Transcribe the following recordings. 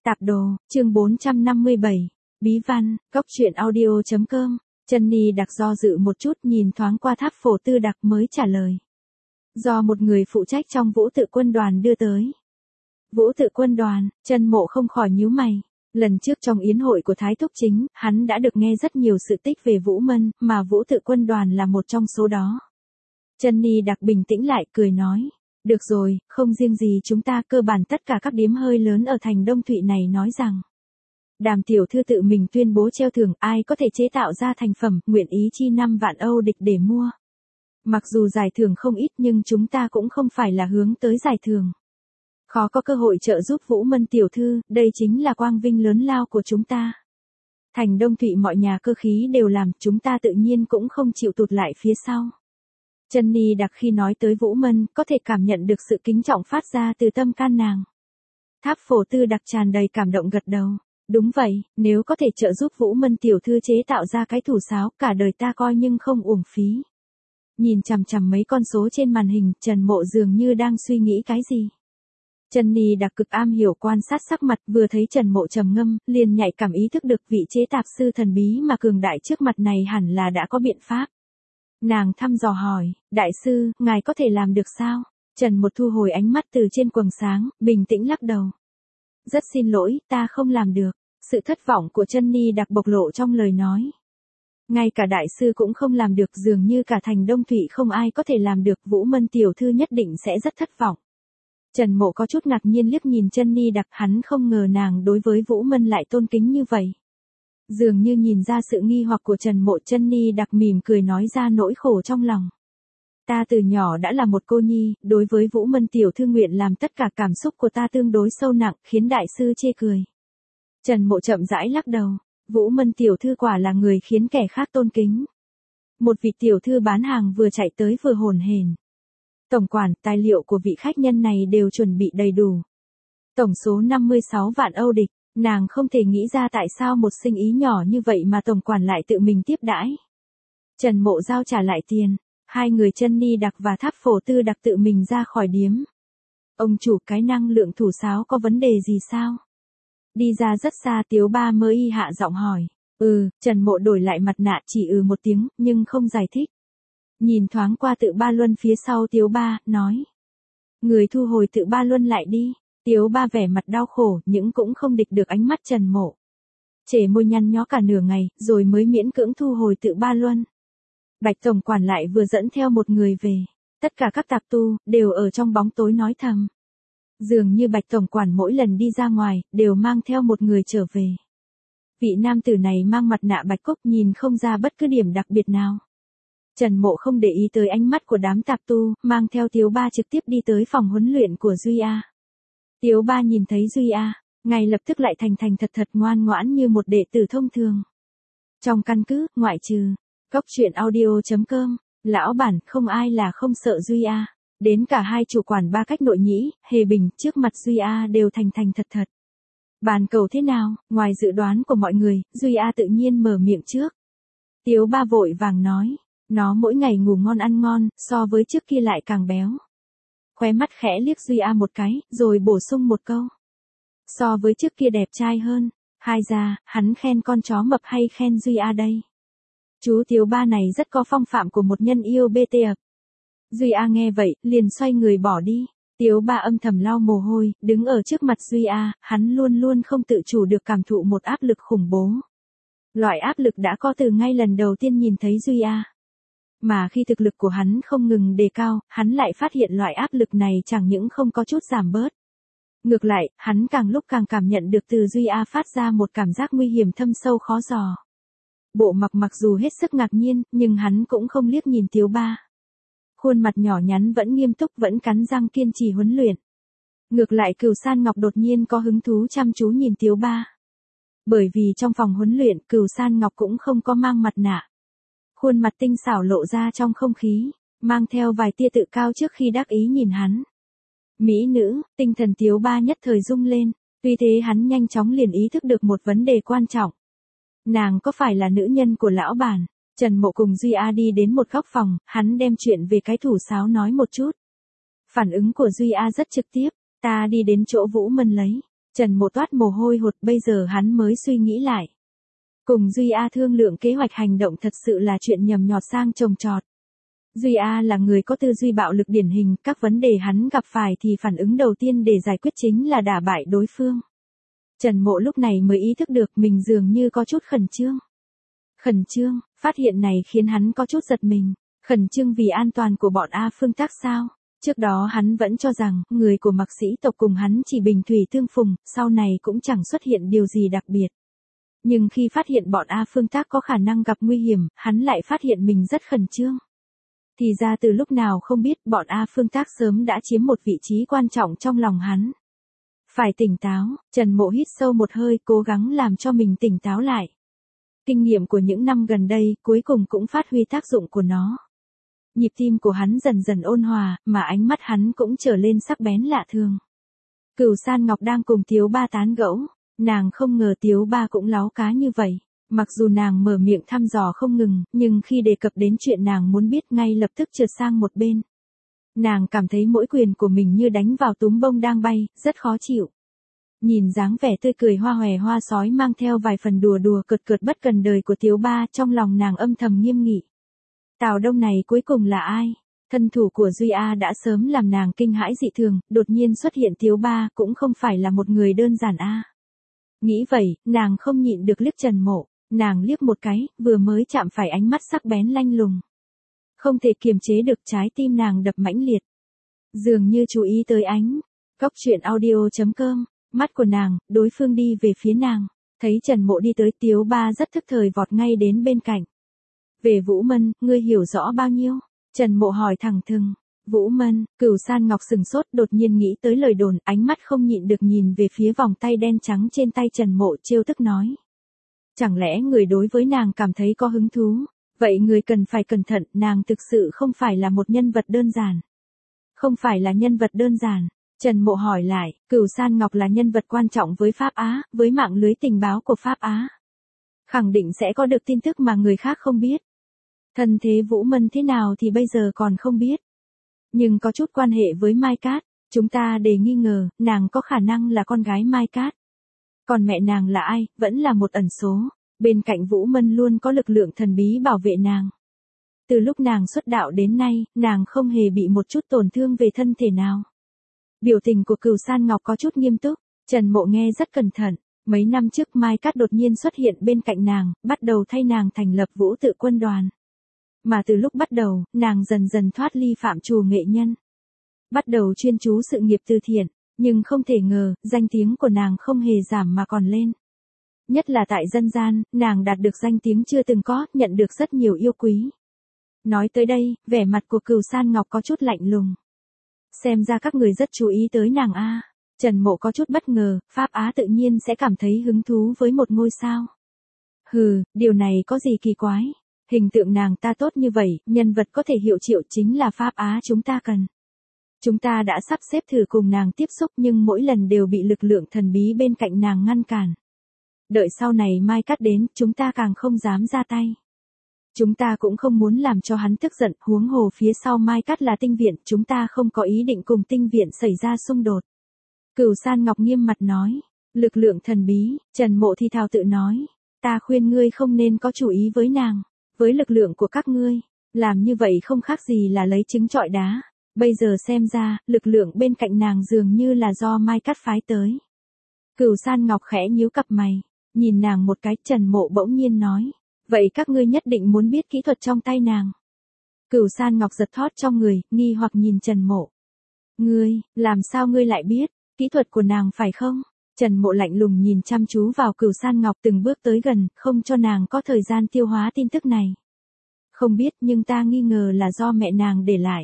Tạp đồ, chương 457. Bí văn, cóc truyện audio.com. Jenny Đặc do dự một chút, nhìn thoáng qua tháp phổ Tư Đặc mới trả lời. Do một người phụ trách trong Vũ Tự Quân Đoàn đưa tới. Vũ Tự Quân Đoàn, Trần Mộ không khỏi nhíu mày. Lần trước trong yến hội của Thái Thúc Chính, hắn đã được nghe rất nhiều sự tích về Vũ Mân, mà Vũ Tự Quân Đoàn là một trong số đó. Jenny Đặc bình tĩnh lại, cười nói. Được rồi, không riêng gì chúng ta, cơ bản tất cả các điếm hơi lớn ở thành Đông Thụy này nói rằng. Đàm tiểu thư tự mình tuyên bố treo thưởng, ai có thể chế tạo ra thành phẩm, nguyện ý chi 5 vạn Âu địch để mua. Mặc dù giải thưởng không ít nhưng chúng ta cũng không phải là hướng tới giải thưởng. Khó có cơ hội trợ giúp Vũ Mân tiểu thư, đây chính là quang vinh lớn lao của chúng ta. Thành Đông Thụy mọi nhà cơ khí đều làm, chúng ta tự nhiên cũng không chịu tụt lại phía sau. Jenny Đặc khi nói tới Vũ Mân, có thể cảm nhận được sự kính trọng phát ra từ tâm can nàng. Tháp phổ Tư Đặc tràn đầy cảm động gật đầu. Đúng vậy, nếu có thể trợ giúp Vũ Mân tiểu thư chế tạo ra cái thủ sáo, cả đời ta coi nhưng không uổng phí. Nhìn chằm chằm mấy con số trên màn hình, Trần Mộ dường như đang suy nghĩ cái gì. Jenny Đặc cực am hiểu quan sát sắc mặt, vừa thấy Trần Mộ trầm ngâm, liền nhạy cảm ý thức được vị chế tạp sư thần bí mà cường đại trước mặt này hẳn là đã có biện pháp. Nàng thăm dò hỏi, đại sư, ngài có thể làm được sao? Trần Một thu hồi ánh mắt từ trên quầng sáng, bình tĩnh lắc đầu. Rất xin lỗi, ta không làm được. Sự thất vọng của Jenny Đặc bộc lộ trong lời nói. Ngay cả đại sư cũng không làm được, dường như cả thành Đông Thụy không ai có thể làm được, Vũ Mân tiểu thư nhất định sẽ rất thất vọng. Trần Mộ có chút ngạc nhiên liếc nhìn Jenny Đặc, hắn không ngờ nàng đối với Vũ Mân lại tôn kính như vậy. Dường như nhìn ra sự nghi hoặc của Trần Mộ, Jenny Đặc mỉm cười nói ra nỗi khổ trong lòng. Ta từ nhỏ đã là một cô nhi, đối với Vũ Mân tiểu thư nguyện làm tất cả, cảm xúc của ta tương đối sâu nặng, khiến đại sư chê cười. Trần Mộ chậm rãi lắc đầu, Vũ Mân tiểu thư quả là người khiến kẻ khác tôn kính. Một vị tiểu thư bán hàng vừa chạy tới vừa hồn hển. Tổng quản, tài liệu của vị khách nhân này đều chuẩn bị đầy đủ. Tổng số 56 vạn Âu địch, nàng không thể nghĩ ra tại sao một sinh ý nhỏ như vậy mà tổng quản lại tự mình tiếp đãi. Trần Mộ giao trả lại tiền. Hai người Jenny Đặc và tháp phổ Tư Đặc tự mình ra khỏi điếm. Ông chủ, cái năng lượng thủ sáo có vấn đề gì sao? Đi ra rất xa, Tiếu Ba mới y hạ giọng hỏi. Trần Mộ đổi lại mặt nạ, chỉ một tiếng, nhưng không giải thích. Nhìn thoáng qua Tự Ba Luân phía sau Tiếu Ba, nói. Người thu hồi Tự Ba Luân lại đi. Tiếu Ba vẻ mặt đau khổ, nhưng cũng không địch được ánh mắt Trần Mộ. Trề môi nhăn nhó cả nửa ngày, rồi mới miễn cưỡng thu hồi Tự Ba Luân. Bạch tổng quản lại vừa dẫn theo một người về. Tất cả các tạp tu, đều ở trong bóng tối nói thầm. Dường như Bạch tổng quản mỗi lần đi ra ngoài, đều mang theo một người trở về. Vị nam tử này mang mặt nạ bạch cúc, nhìn không ra bất cứ điểm đặc biệt nào. Trần Mộ không để ý tới ánh mắt của đám tạp tu, mang theo Tiếu Ba trực tiếp đi tới phòng huấn luyện của Duy A. Tiếu Ba nhìn thấy Duy A, ngay lập tức lại thành thật ngoan ngoãn như một đệ tử thông thường. Trong căn cứ, ngoại trừ cóc truyện audio.com, lão bản, không ai là không sợ Duy A. Đến cả hai chủ quản Ba Cách Nội Nhĩ, Hề Bình, trước mặt Duy A đều thành thật. Bàn cầu thế nào? Ngoài dự đoán của mọi người, Duy A tự nhiên mở miệng trước. Tiếu Ba vội vàng nói, nó mỗi ngày ngủ ngon ăn ngon, so với trước kia lại càng béo. Khóe mắt khẽ liếc Duy A một cái, rồi bổ sung một câu. So với trước kia đẹp trai hơn. Hai ra, hắn khen con chó mập hay khen Duy A đây? Chú Tiếu Ba này rất có phong phạm của một nhân yêu BT. Duy A nghe vậy, liền xoay người bỏ đi. Tiếu Ba âm thầm lau mồ hôi, đứng ở trước mặt Duy A, hắn luôn không tự chủ được cảm thụ một áp lực khủng bố. Loại áp lực đã có từ ngay lần đầu tiên nhìn thấy Duy A. Mà khi thực lực của hắn không ngừng đề cao, hắn lại phát hiện loại áp lực này chẳng những không có chút giảm bớt. Ngược lại, hắn càng lúc càng cảm nhận được từ Duy A phát ra một cảm giác nguy hiểm thâm sâu khó dò. Bộ mặc dù hết sức ngạc nhiên, nhưng hắn cũng không liếc nhìn Tiếu Ba. Khuôn mặt nhỏ nhắn vẫn nghiêm túc, vẫn cắn răng kiên trì huấn luyện. Ngược lại Cửu San Ngọc đột nhiên có hứng thú chăm chú nhìn Tiếu Ba. Bởi vì trong phòng huấn luyện, Cửu San Ngọc cũng không có mang mặt nạ. Khuôn mặt tinh xảo lộ ra trong không khí, mang theo vài tia tự cao trước khi đắc ý nhìn hắn. Mỹ nữ, tinh thần Tiếu Ba nhất thời rung lên, tuy thế hắn nhanh chóng liền ý thức được một vấn đề quan trọng. Nàng có phải là nữ nhân của lão bản? Trần Mộ cùng Duy A đi đến một góc phòng, hắn đem chuyện về cái thủ sáo nói một chút. Phản ứng của Duy A rất trực tiếp, ta đi đến chỗ Vũ Mân lấy. Trần Mộ toát mồ hôi hột, bây giờ hắn mới suy nghĩ lại. Cùng Duy A thương lượng kế hoạch hành động thật sự là chuyện nhầm nhọt sang trồng trọt. Duy A là người có tư duy bạo lực điển hình, các vấn đề hắn gặp phải thì phản ứng đầu tiên để giải quyết chính là đả bại đối phương. Trần Mộ lúc này mới ý thức được mình dường như có chút khẩn trương. Khẩn trương, phát hiện này khiến hắn có chút giật mình. Khẩn trương vì an toàn của bọn A Phương Tác sao? Trước đó hắn vẫn cho rằng, người của Mạc Sĩ tộc cùng hắn chỉ bình thủy tương phùng, sau này cũng chẳng xuất hiện điều gì đặc biệt. Nhưng khi phát hiện bọn A Phương Tác có khả năng gặp nguy hiểm, hắn lại phát hiện mình rất khẩn trương. Thì ra từ lúc nào không biết, bọn A Phương Tác sớm đã chiếm một vị trí quan trọng trong lòng hắn. Phải tỉnh táo, Trần Mộ hít sâu một hơi, cố gắng làm cho mình tỉnh táo lại. Kinh nghiệm của những năm gần đây, cuối cùng cũng phát huy tác dụng của nó. Nhịp tim của hắn dần dần ôn hòa, mà ánh mắt hắn cũng trở lên sắc bén lạ thường. Cửu San Ngọc đang cùng Tiếu Ba tán gẫu, nàng không ngờ Tiếu Ba cũng láo cá như vậy. Mặc dù nàng mở miệng thăm dò không ngừng, nhưng khi đề cập đến chuyện nàng muốn biết ngay lập tức trượt sang một bên. Nàng cảm thấy mỗi quyền của mình như đánh vào túm bông đang bay, rất khó chịu. Nhìn dáng vẻ tươi cười hoa hòe hoa sói mang theo vài phần đùa đùa cợt cợt bất cần đời của Tiếu Ba, trong lòng nàng âm thầm nghiêm nghị. Tào Đông này cuối cùng là ai? Thân thủ của Duy A đã sớm làm nàng kinh hãi dị thường, đột nhiên xuất hiện Tiếu Ba cũng không phải là một người đơn giản a. Nghĩ vậy, nàng không nhịn được liếc Trần Mộ, nàng liếc một cái, vừa mới chạm phải ánh mắt sắc bén lanh lùng. Không thể kiềm chế được trái tim nàng đập mãnh liệt. Dường như chú ý tới ánh. Góc truyện audio.com, mắt của nàng, đối phương đi về phía nàng. Thấy Trần Mộ đi tới, Tiếu Ba rất thức thời vọt ngay đến bên cạnh. Về Vũ Mân, ngươi hiểu rõ bao nhiêu? Trần Mộ hỏi thẳng thừng. Vũ Mân, Cửu San Ngọc sừng sốt, đột nhiên nghĩ tới lời đồn, ánh mắt không nhịn được nhìn về phía vòng tay đen trắng trên tay Trần Mộ, trêu tức nói. Chẳng lẽ người đối với nàng cảm thấy có hứng thú? Vậy người cần phải cẩn thận, nàng thực sự không phải là một nhân vật đơn giản. Không phải là nhân vật đơn giản. Trần Mộ hỏi lại, Cửu San Ngọc là nhân vật quan trọng với Pháp Á, với mạng lưới tình báo của Pháp Á. Khẳng định sẽ có được tin tức mà người khác không biết. Thân thế Vũ Mân thế nào thì bây giờ còn không biết. Nhưng có chút quan hệ với Mai Cát, chúng ta để nghi ngờ, nàng có khả năng là con gái Mai Cát. Còn mẹ nàng là ai, vẫn là một ẩn số. Bên cạnh Vũ Mân luôn có lực lượng thần bí bảo vệ nàng. Từ lúc nàng xuất đạo đến nay, nàng không hề bị một chút tổn thương về thân thể nào. Biểu tình của Cửu San Ngọc có chút nghiêm túc, Trần Mộ nghe rất cẩn thận. Mấy năm trước Mai Cát đột nhiên xuất hiện bên cạnh nàng, bắt đầu thay nàng thành lập Vũ Tự Quân Đoàn. Mà từ lúc bắt đầu, nàng dần dần thoát ly phạm trù nghệ nhân. Bắt đầu chuyên chú sự nghiệp từ thiện, nhưng không thể ngờ, danh tiếng của nàng không hề giảm mà còn lên. Nhất là tại dân gian, nàng đạt được danh tiếng chưa từng có, nhận được rất nhiều yêu quý. Nói tới đây, vẻ mặt của Cửu San Ngọc có chút lạnh lùng. Xem ra các người rất chú ý tới nàng a. Trần Mộ có chút bất ngờ, Pháp Á tự nhiên sẽ cảm thấy hứng thú với một ngôi sao. Hừ, điều này có gì kỳ quái. Hình tượng nàng ta tốt như vậy, nhân vật có thể hiệu triệu chính là Pháp Á chúng ta cần. Chúng ta đã sắp xếp thử cùng nàng tiếp xúc nhưng mỗi lần đều bị lực lượng thần bí bên cạnh nàng ngăn cản. Đợi sau này Mai Cát đến, chúng ta càng không dám ra tay. Chúng ta cũng không muốn làm cho hắn tức giận, huống hồ phía sau Mai Cát là Tinh Viện, chúng ta không có ý định cùng Tinh Viện xảy ra xung đột. Cửu San Ngọc nghiêm mặt nói, lực lượng thần bí, Trần Mộ thì thào tự nói, ta khuyên ngươi không nên có chủ ý với nàng, với lực lượng của các ngươi, làm như vậy không khác gì là lấy trứng trọi đá. Bây giờ xem ra, lực lượng bên cạnh nàng dường như là do Mai Cát phái tới. Cửu San Ngọc khẽ nhíu cặp mày, nhìn nàng một cái, Trần Mộ bỗng nhiên nói, vậy các ngươi nhất định muốn biết kỹ thuật trong tay nàng. Cửu San Ngọc giật thót trong người, nghi hoặc nhìn Trần Mộ. Ngươi, làm sao ngươi lại biết, kỹ thuật của nàng phải không? Trần Mộ lạnh lùng nhìn chăm chú vào Cửu San Ngọc từng bước tới gần, không cho nàng có thời gian tiêu hóa tin tức này. Không biết nhưng ta nghi ngờ là do mẹ nàng để lại.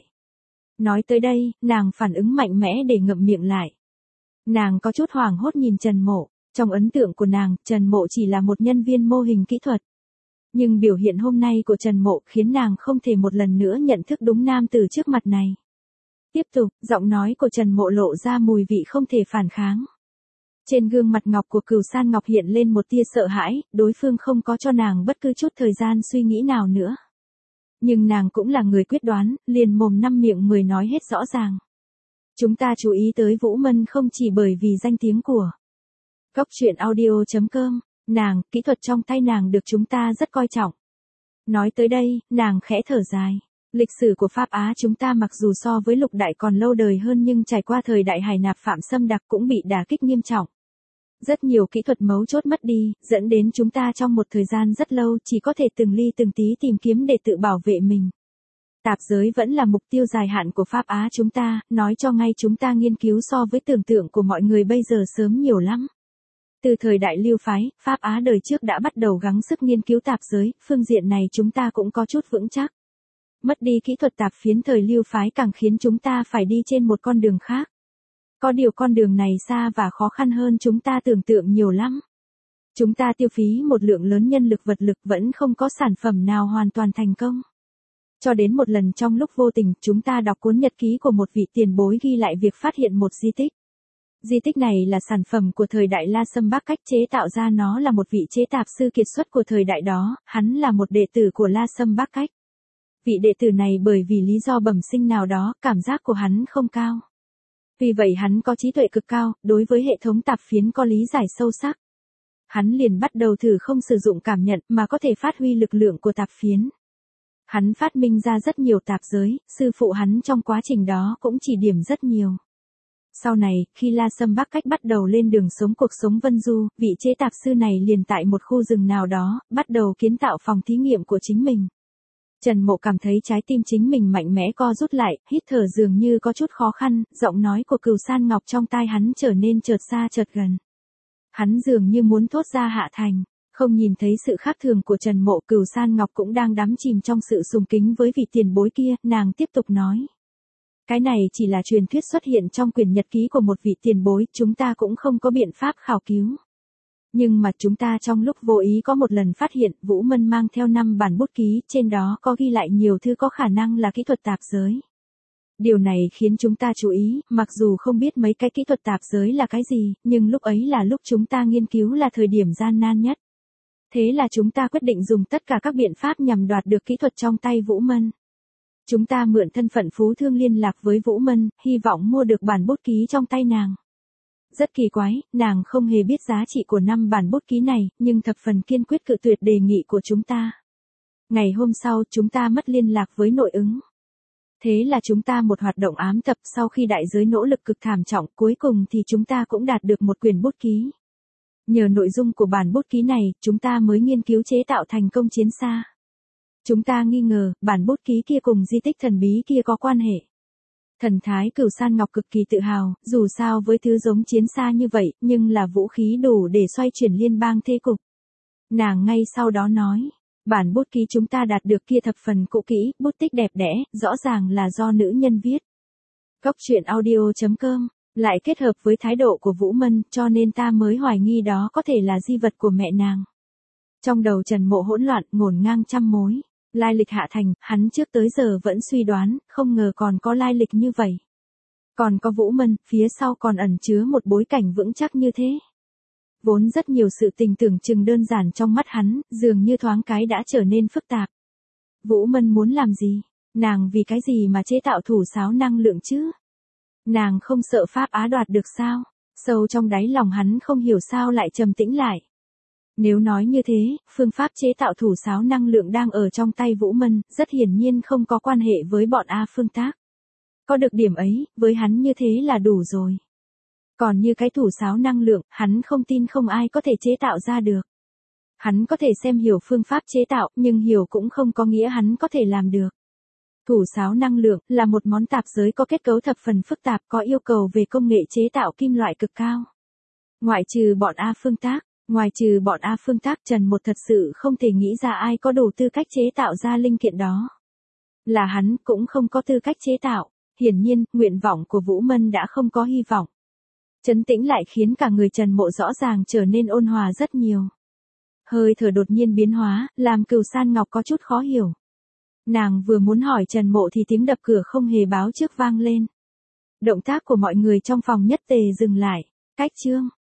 Nói tới đây, nàng phản ứng mạnh mẽ để ngậm miệng lại. Nàng có chút hoảng hốt nhìn Trần Mộ, trong ấn tượng của nàng, Trần Mộ chỉ là một nhân viên mô hình kỹ thuật. Nhưng biểu hiện hôm nay của Trần Mộ khiến nàng không thể một lần nữa nhận thức đúng nam tử trước mặt này. Tiếp tục, giọng nói của Trần Mộ lộ ra mùi vị không thể phản kháng. Trên gương mặt ngọc của Cửu San Ngọc hiện lên một tia sợ hãi, đối phương không có cho nàng bất cứ chút thời gian suy nghĩ nào nữa. Nhưng nàng cũng là người quyết đoán, liền mồm năm miệng mười nói hết rõ ràng. Chúng ta chú ý tới Vũ Mân không chỉ bởi vì danh tiếng của Cốc truyện audio.com, nàng, kỹ thuật trong tay nàng được chúng ta rất coi trọng. Nói tới đây, nàng khẽ thở dài. Lịch sử của Pháp Á chúng ta mặc dù so với lục đại còn lâu đời hơn nhưng trải qua thời đại hải nạp phạm xâm đặc cũng bị đả kích nghiêm trọng. Rất nhiều kỹ thuật mấu chốt mất đi, dẫn đến chúng ta trong một thời gian rất lâu chỉ có thể từng ly từng tí tìm kiếm để tự bảo vệ mình. Tạp giới vẫn là mục tiêu dài hạn của Pháp Á chúng ta, nói cho ngay chúng ta nghiên cứu so với tưởng tượng của mọi người bây giờ sớm nhiều lắm. Từ thời đại Lưu phái, Pháp Á đời trước đã bắt đầu gắng sức nghiên cứu tạp giới, phương diện này chúng ta cũng có chút vững chắc. Mất đi kỹ thuật tạp phiến thời Lưu phái càng khiến chúng ta phải đi trên một con đường khác. Có điều con đường này xa và khó khăn hơn chúng ta tưởng tượng nhiều lắm. Chúng ta tiêu phí một lượng lớn nhân lực vật lực vẫn không có sản phẩm nào hoàn toàn thành công. Cho đến một lần trong lúc vô tình, chúng ta đọc cuốn nhật ký của một vị tiền bối ghi lại việc phát hiện một di tích. Di tích này là sản phẩm của thời đại La Sâm Bắc Cách chế tạo ra, nó là một vị chế tạp sư kiệt xuất của thời đại đó, hắn là một đệ tử của La Sâm Bắc Cách. Vị đệ tử này bởi vì lý do bẩm sinh nào đó, cảm giác của hắn không cao. Vì vậy hắn có trí tuệ cực cao, đối với hệ thống tạp phiến có lý giải sâu sắc. Hắn liền bắt đầu thử không sử dụng cảm nhận mà có thể phát huy lực lượng của tạp phiến. Hắn phát minh ra rất nhiều tạp giới, sư phụ hắn trong quá trình đó cũng chỉ điểm rất nhiều. Sau này, khi La Sâm Bắc Cách bắt đầu lên đường sống cuộc sống vân du, vị chế tạp sư này liền tại một khu rừng nào đó, bắt đầu kiến tạo phòng thí nghiệm của chính mình. Trần Mộ cảm thấy trái tim chính mình mạnh mẽ co rút lại, hít thở dường như có chút khó khăn, giọng nói của Cửu San Ngọc trong tai hắn trở nên chợt xa chợt gần. Hắn dường như muốn thốt ra hạ thành. Không nhìn thấy sự khác thường của Trần Mộ, Cửu San Ngọc cũng đang đắm chìm trong sự sùng kính với vị tiền bối kia, nàng tiếp tục nói. Cái này chỉ là truyền thuyết xuất hiện trong quyển nhật ký của một vị tiền bối, chúng ta cũng không có biện pháp khảo cứu. Nhưng mà chúng ta trong lúc vô ý có một lần phát hiện Vũ Mân mang theo 5 bản bút ký, trên đó có ghi lại nhiều thứ có khả năng là kỹ thuật tạp giới. Điều này khiến chúng ta chú ý, mặc dù không biết mấy cái kỹ thuật tạp giới là cái gì, nhưng lúc ấy là lúc chúng ta nghiên cứu là thời điểm gian nan nhất. Thế là chúng ta quyết định dùng tất cả các biện pháp nhằm đoạt được kỹ thuật trong tay Vũ Mân. Chúng ta mượn thân phận phú thương liên lạc với Vũ Mân, hy vọng mua được bản bút ký trong tay nàng. Rất kỳ quái, nàng không hề biết giá trị của 5 bản bút ký này, nhưng thập phần kiên quyết cự tuyệt đề nghị của chúng ta. Ngày hôm sau, chúng ta mất liên lạc với nội ứng. Thế là chúng ta một hoạt động ám tập, sau khi đại giới nỗ lực cực thảm trọng, cuối cùng thì chúng ta cũng đạt được một quyển bút ký. Nhờ nội dung của bản bút ký này, chúng ta mới nghiên cứu chế tạo thành công chiến xa. Chúng ta nghi ngờ, bản bút ký kia cùng di tích thần bí kia có quan hệ. Thần thái Cửu San Ngọc cực kỳ tự hào, dù sao với thứ giống chiến xa như vậy, nhưng là vũ khí đủ để xoay chuyển liên bang thế cục. Nàng ngay sau đó nói, bản bút ký chúng ta đạt được kia thập phần cũ kỹ, bút tích đẹp đẽ, rõ ràng là do nữ nhân viết. Cốc truyện audio.com, lại kết hợp với thái độ của Vũ Mân, cho nên ta mới hoài nghi đó có thể là di vật của mẹ nàng. Trong đầu Trần Mộ hỗn loạn, ngổn ngang trăm mối. Lai lịch Hạ Thành, hắn trước tới giờ vẫn suy đoán, không ngờ còn có lai lịch như vậy. Còn có Vũ Mân, phía sau còn ẩn chứa một bối cảnh vững chắc như thế. Vốn rất nhiều sự tình tưởng chừng đơn giản trong mắt hắn, dường như thoáng cái đã trở nên phức tạp. Vũ Mân muốn làm gì? Nàng vì cái gì mà chế tạo thủ sáo năng lượng chứ? Nàng không sợ Pháp Á đoạt được sao? Sâu trong đáy lòng hắn không hiểu sao lại trầm tĩnh lại. Nếu nói như thế, phương pháp chế tạo thủ sáo năng lượng đang ở trong tay Vũ Mân, rất hiển nhiên không có quan hệ với bọn A Phương Tác. Có được điểm ấy, với hắn như thế là đủ rồi. Còn như cái thủ sáo năng lượng, hắn không tin không ai có thể chế tạo ra được. Hắn có thể xem hiểu phương pháp chế tạo, nhưng hiểu cũng không có nghĩa hắn có thể làm được. Thủ sáo năng lượng là một món tạp giới có kết cấu thập phần phức tạp, có yêu cầu về công nghệ chế tạo kim loại cực cao. Ngoại trừ bọn A Phương Tác, Trần Một thật sự không thể nghĩ ra ai có đủ tư cách chế tạo ra linh kiện đó. Là hắn cũng không có tư cách chế tạo, hiển nhiên, nguyện vọng của Vũ Mân đã không có hy vọng. Trấn tĩnh lại khiến cả người Trần Mộ rõ ràng trở nên ôn hòa rất nhiều. Hơi thở đột nhiên biến hóa, làm Cửu San Ngọc có chút khó hiểu. Nàng vừa muốn hỏi Trần Mộ thì tiếng đập cửa không hề báo trước vang lên. Động tác của mọi người trong phòng nhất tề dừng lại. Cách chương